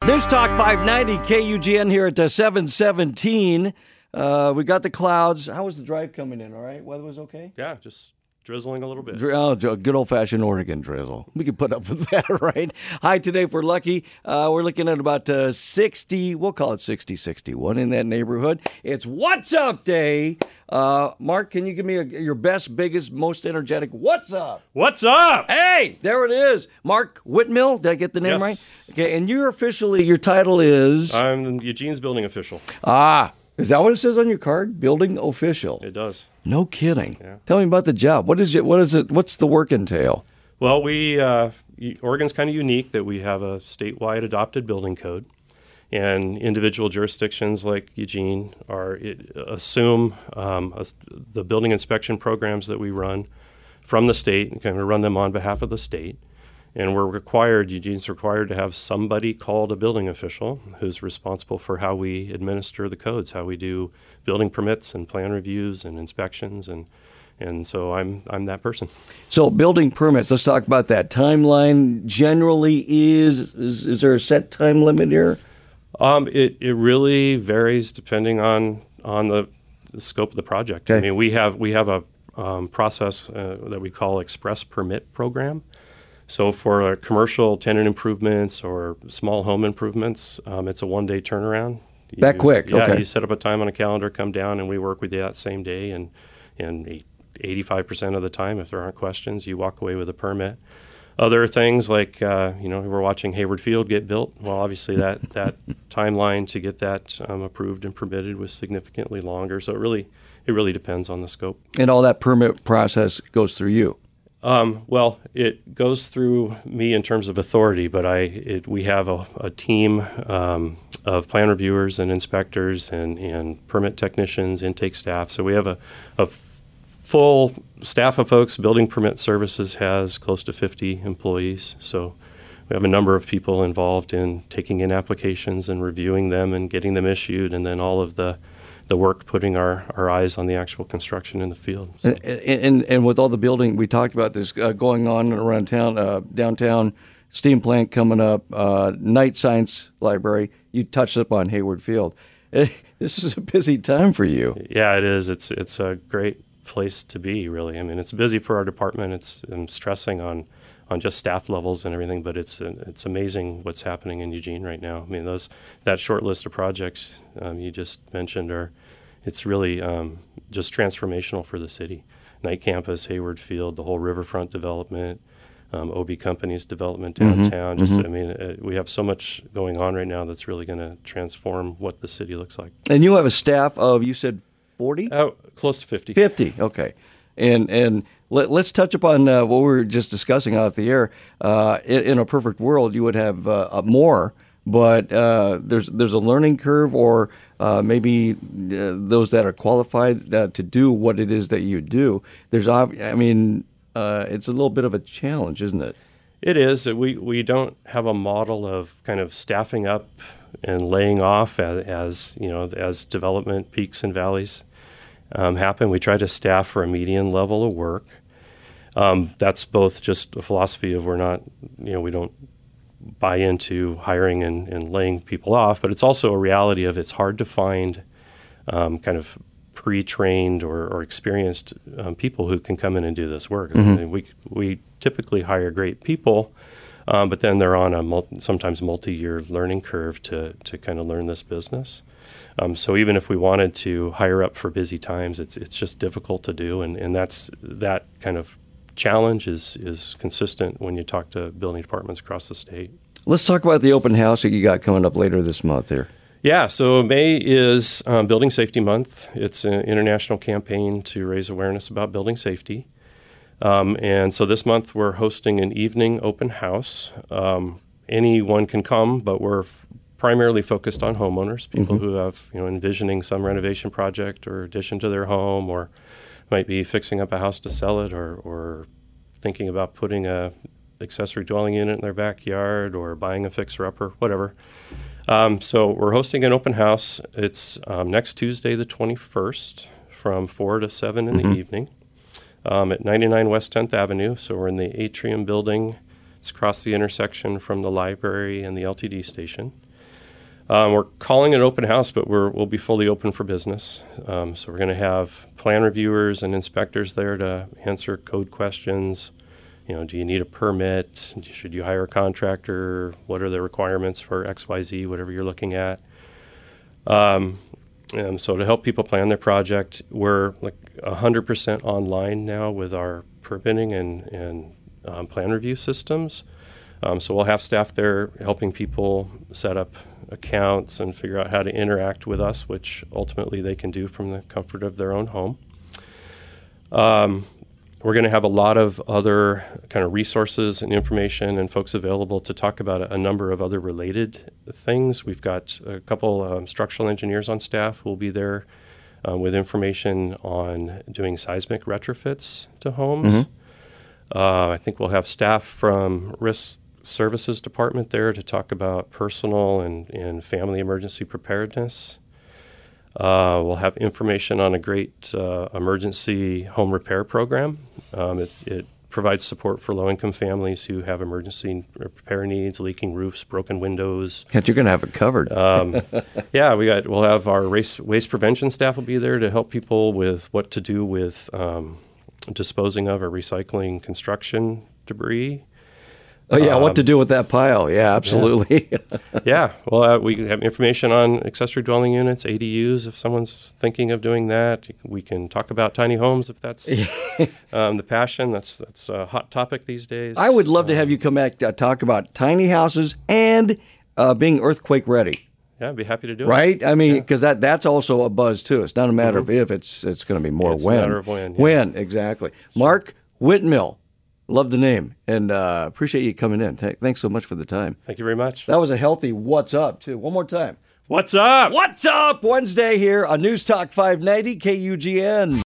News Talk 590 KUGN here at 717. We got the clouds. How was the drive coming in? All right? Weather was okay? Yeah, just drizzling a little bit. Good old-fashioned Oregon drizzle. We can put up with that, right? High today for Lucky. We're looking at about 60. We'll call it 60, 61 in that neighborhood. It's What's Up Day. Mark, can you give me your best, biggest, most energetic What's Up? What's up? Hey, there it is. Mark Whitmill. Did I get the name right? Yes. Okay, and your title is? I'm Eugene's building official. Is that what it says on your card? Building official. It does. No kidding. Yeah. Tell me about the job. What is it? What's the work entail? Well, Oregon's kind of unique that we have a statewide adopted building code, and individual jurisdictions like Eugene assume the building inspection programs that we run from the state and kind of run them on behalf of the state. And Eugene's required to have somebody called a building official who's responsible for how we administer the codes, how we do building permits and plan reviews and inspections, and so I'm that person. So building permits, let's talk about that. Timeline generally is there a set time limit here? It really varies depending on the scope of the project. Okay. I mean, we have a process that we call express permit program. So for commercial tenant improvements or small home improvements, it's a one-day turnaround. That quick? Yeah, okay. You set up a time on a calendar, come down, and we work with you that same day. And 85% of the time, if there aren't questions, you walk away with a permit. Other things like, we're watching Hayward Field get built. Well, obviously that timeline to get that approved and permitted was significantly longer. So it really depends on the scope. And all that permit process goes through you? Well, it goes through me in terms of authority, but we have a team of plan reviewers and inspectors and permit technicians, intake staff. So we have a full staff of folks. Building Permit Services has close to 50 employees. So we have a number of people involved in taking in applications and reviewing them and getting them issued, and then all of the work putting our eyes on the actual construction in the field. So. And with all the building, we talked about this going on around town, downtown, steam plant coming up, Knight Science Library. You touched up on Hayward Field. This is a busy time for you. Yeah, it is. It's a great place to be, really. I mean, it's busy for our department. I'm stressing on just staff levels and everything, but it's amazing what's happening in Eugene right now. I mean, that short list of projects you just mentioned it's really just transformational for the city. Knight Campus, Hayward Field, the whole riverfront development, OB Company's development downtown. We have so much going on right now that's really going to transform what the city looks like. And you have a staff of, you said 40? Close to 50. 50, okay. And let's touch upon what we were just discussing off the air. In a perfect world, you would have more, but there's a learning curve, or maybe those that are qualified to do what it is that you do. It's a little bit of a challenge, isn't it? It is. We don't have a model of kind of staffing up and laying off as development peaks and valleys happen. We try to staff for a median level of work. That's both just a philosophy of we don't buy into hiring and laying people off, but it's also a reality of it's hard to find kind of pre-trained or experienced people who can come in and do this work. Mm-hmm. We typically hire great people, but then they're on a sometimes multi-year learning curve to kind of learn this business. So even if we wanted to hire up for busy times, it's just difficult to do, and that kind of challenge is consistent when you talk to building departments across the state. Let's talk about the open house that you got coming up later this month here. Yeah, so May is Building Safety Month. It's an international campaign to raise awareness about building safety. And so this month we're hosting an evening open house. Anyone can come, but we're primarily focused on homeowners, people who have, envisioning some renovation project or addition to their home, or might be fixing up a house to sell it, or thinking about putting a accessory dwelling unit in their backyard, or buying a fixer-upper, whatever. So we're hosting an open house. It's next Tuesday, the 21st, from 4 to 7 in the evening at 99 West 10th Avenue. So we're in the Atrium building. It's across the intersection from the library and the LTD station. We're calling it open house, but we'll be fully open for business. So we're going to have plan reviewers and inspectors there to answer code questions. Do you need a permit? Should you hire a contractor? What are the requirements for XYZ, whatever you're looking at? So to help people plan their project, we're like 100% online now with our permitting and plan review systems. So we'll have staff there helping people set up accounts and figure out how to interact with us, which ultimately they can do from the comfort of their own home. We're going to have a lot of other kind of resources and information and folks available to talk about a number of other related things. We've got a couple structural engineers on staff who will be there with information on doing seismic retrofits to homes. Mm-hmm. I think we'll have staff from risk services department there to talk about personal and family emergency preparedness. We'll have information on a great emergency home repair program. It provides support for low-income families who have emergency repair needs, leaking roofs, broken windows. You're going to have it covered. Yeah, we'll have our waste prevention staff will be there to help people with what to do with disposing of or recycling construction debris. Oh, yeah, what to do with that pile. Yeah, absolutely. Yeah, well, we have information on accessory dwelling units, ADUs, if someone's thinking of doing that. We can talk about tiny homes if that's the passion. That's a hot topic these days. I would love to have you come back to talk about tiny houses and being earthquake ready. Yeah, I'd be happy to do it. Right? I mean, because that's also a buzz, too. It's not a matter of if, it's going to be more it's when. It's a matter of when. Yeah. When, exactly. Mark Whitmill. Love the name, and appreciate you coming in. Thanks so much for the time. Thank you very much. That was a healthy what's up, too. One more time. What's up? What's up? Wednesday here on News Talk 590 KUGN.